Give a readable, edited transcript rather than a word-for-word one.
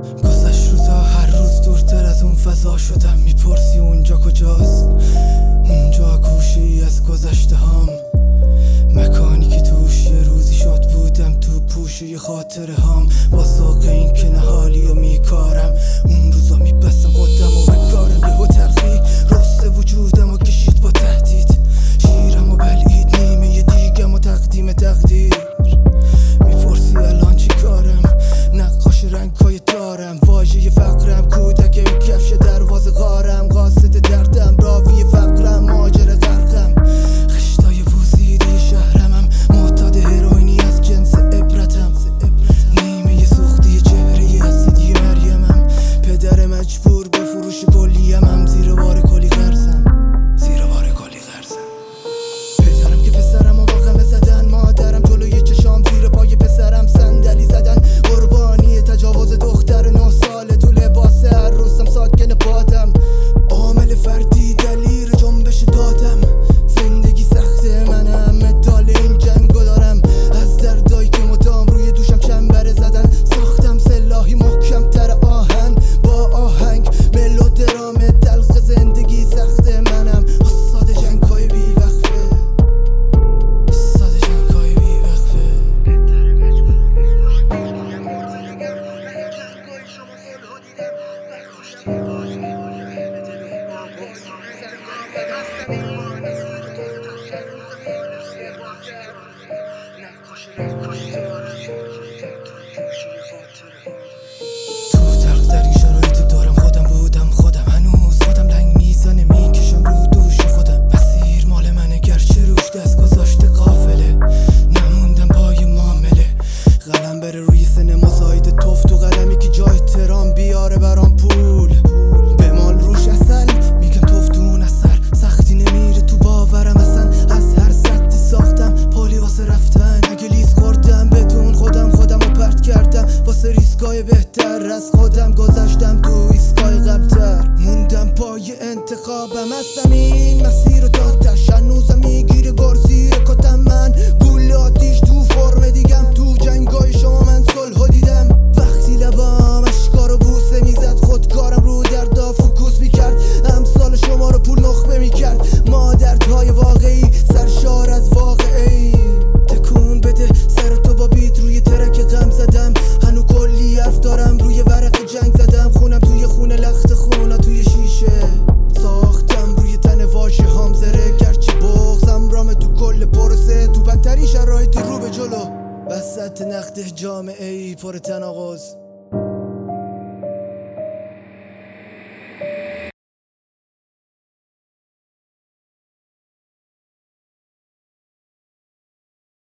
گذشت روزا هر روز دورتر از اون فضا شدم. میپرسی اونجا کجاست؟ اونجا گوشه‌ای از گذشته هام، مکانی که توش یه روزی شاد بودم، تو پوشه خاطره هام. با ذوق این که نهالی و میکارم، اون روزا میبستم خودم و بکارم. یهو تلخی رست وجودم و کشید با تهدید، شیرم و بلعید نیمه دیگم و تقدیم تقدیر. میپرسی الان چی کارم؟ نقاش رنگای دارم، واژه فقرم، کودک کفش دروازه غارم، قاصد دردم، راوی فقرم، ماجر غرقم، خشتای بوزیدی شهرمم، معتاد هروئینی از جنس عبرتم، نیمه سوختی چهره اسیدی مریمم، پدر مجبور به فروش کلیه‌ام، زیر بار کلی قرضم، پدرم که پسرم و واقعا زدن، مادرم جلوی چشام زیر پای پسرم صندلی زدن، قربانی تجاوز دختر 9 ساله تو لباس عروسم، ساکن بادم، عامل فردی دلیر جنبش دادم، زندگی سخته منم، مدال این جنگو دارم، از دردایی که مدام روی دوشم چنبره زدن، ساختم سلاحی محکم تر آهن با آهنگ، ملودرام تلخ زندگی سخته منم، استاد جنگ‌های بی‌وقفه، تو تلخ در این شرایط دارم خودم بودم، خودم هنوز خودم لنگ میزنه، میکشم رو دوش خودم، مسیر مال منه گرچه روش دست گذاشته قافله، نموندم پای معامله، قلم بره روی سینما زاید توف تو قلمی که جای ترام بیاره برام پول، بمال روش اصل میگم توف تو اون اثر، سختی نمیره تو باورم اصلا، از هر سطحی ساختم پالی واسه رفتن، اگه لیز خوردم بدون خودم رو پرت کردم، واسه ریسکای بهتر از خودم گذاشتم تو ایسکای قبلتر، موندم پای انتخابم، هستم این مسیر رو تا تش، هنوزم میگیره گرزیر کتم، من گول آتیش تو فرم دیگم، تو جنگای شما من صلح دیدم، وقتی لبام اشکا رو بوسه میزد، خودکارم رو دردا فوکوس میکرد، امثال شما رو پول نخبه میکرد، ما دردهای واقعی سرشار از واقعی، تکون بده سر تو با بیت روی ترک غم زدم، هنو کلی حرف دارم روی ورق جنگ زدم، خونم توی خونه لخت خونه توی شیشه، ساختم روی تن واژه هام زره، گرچه بغزم رامه تو کل پروسه، تو بدترین شرایط رو به جلو، وسط نقد جامعه ای پر تناقض.